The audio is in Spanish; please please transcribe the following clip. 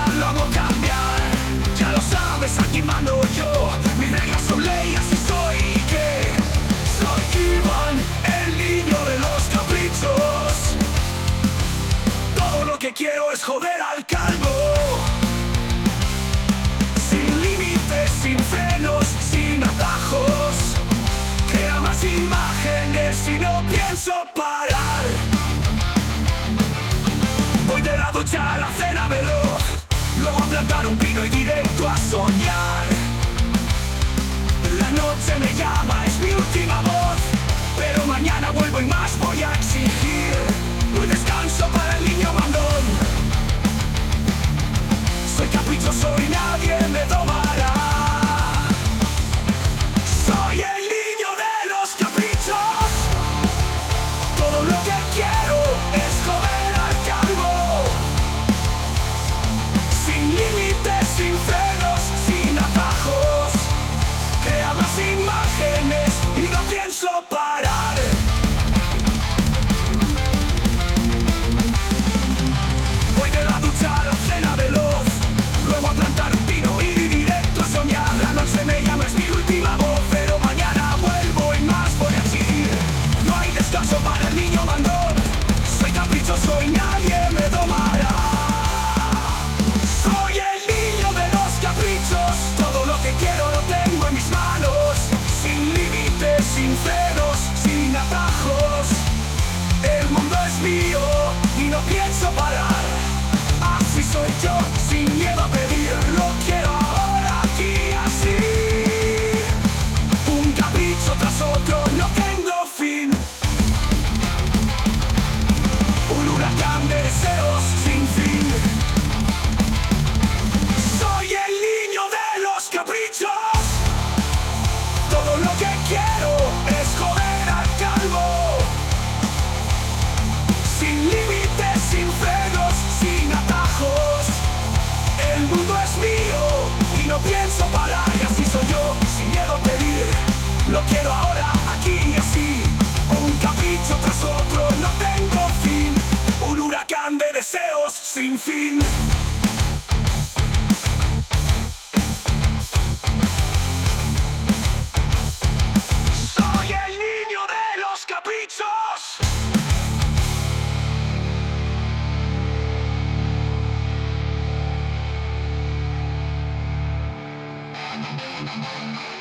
lo hago cambiar. Ya lo sabes, aquí mando yo. Mis reglas son ley, así soy. Que soy Iván, el niño de los caprichos. Todo lo que quiero es joder al calvo. Sin límites, sin frenos, sin atajos. Crea más imágenes y no pienso parar. Voy de la ducha a la cena veloz, luego a plantar un pino y directo a soñar. La noche me llama, es mi última voz, pero mañana vuelvo y más voy a exigir. Un descanso para el niño mandón. Soy caprichoso y nadie me tomará. Soy el niño de los caprichos. Todo lo que quiero es joder al calvo. Sin límites, sin frenos, sin atajos. Crea más imágenes y no pienso parar. Voy de la ducha a la cena veloz, luego a plantar un pino y directo a soñar. La noche me llama, es mi última voz, pero mañana vuelvo y más voy a exigir. No hay descanso para el niño mandón. Soy caprichoso y nadie me tomará. Soy el niño de los caprichos. Todo lo que quiero lo tengo en mis manos. Sin límites, sin frenos, sin atajos. El mundo es mío y no pienso parar. Así soy yo, sin miedo a pedir. Lo quiero ahora, aquí, así. Un capricho tras otro, no tengo fin. Un huracán de deseos sin fin. Soy el niño de los caprichos. Todo lo que quiero es joder al calvo. Sin límites, sin frenos, sin atajos. El mundo es mío y no pienso parar. Y así soy yo, sin miedo a pedir. Lo quiero ahora, aquí y así. Un capricho tras otro, no tengo fin. Un huracán de deseos sin fin. Soy el niño de los caprichos.